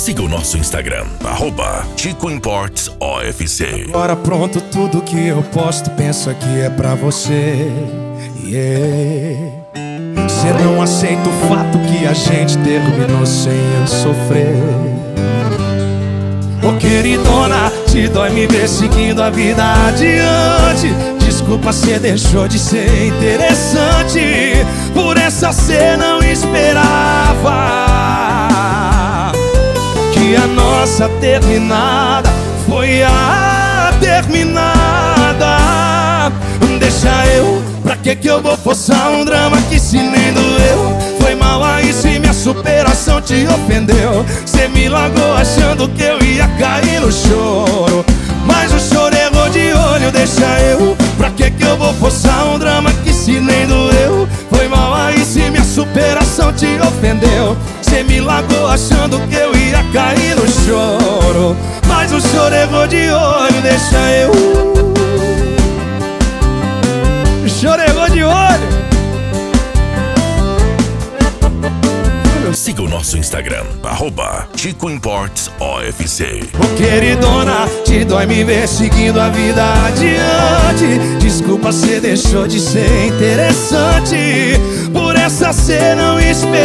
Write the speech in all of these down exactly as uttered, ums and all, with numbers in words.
Siga o nosso Instagram, arroba Chico Imports O F C. Agora pronto, tudo que eu posto, pensa que é pra você. Yeah. Cê não aceita o fato que a gente terminou sem eu sofrer. Ô queridona, te dói me ver seguindo a vida adiante. Desculpa, cê deixou de ser interessante. Por essa cê não esperava que a nossa terminada foi a terminada. Deixa eu, pra que que eu vou forçar um drama que se nem doeu? Foi mal aí se minha superação te ofendeu. Cê me largou achando que eu ia cair no choro, mas o choro errou de olho. Deixa eu, pra que que eu vou forçar um drama que se nem doeu? Foi mal aí se minha superação te ofendeu. Cê me largou achando que eu ia cair no choro, mas o choro errou de olho. Deixa eu, o choro errou de olho. Siga o nosso Instagram, arroba Chico Imports O F C. Ô queridona, te dói me ver seguindo a vida adiante. Desculpa, cê deixou de ser interessante. Por essa cê não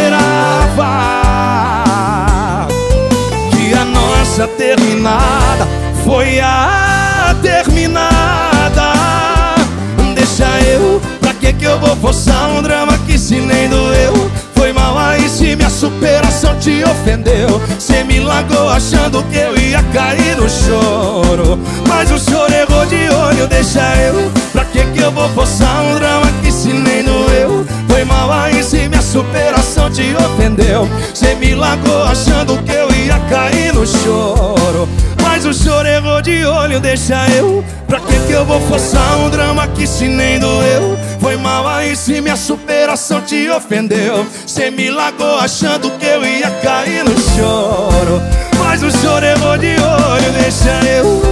esperava que a nossa terminada foi a terminada. Deixa eu, pra que que eu vou forçar um drama que se nem doeu? Foi mal aí se minha superação te ofendeu. Cê me largou achando que eu ia cair no choro, mas o choro errou de olho. Deixa eu, pra que que eu vou forçar um drama que se nem doeu? Foi mal aí se minha superação te ofendeu. Cê me largou achando que eu ia cair no choro, mas o choro errou de olho. Deixa eu, pra que que eu vou forçar um drama que se nem doeu? Foi mal aí se minha superação te ofendeu. Cê me largou achando que eu ia cair no choro, mas o choro errou de olho. Deixa eu,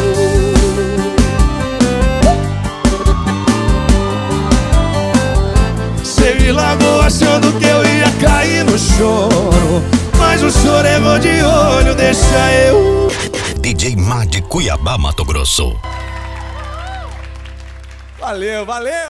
cê me largou achando que eu ia cair no choro, mas o choro errou de olho. Deixa eu. D J Mad, Cuiabá, Mato Grosso. Valeu, valeu!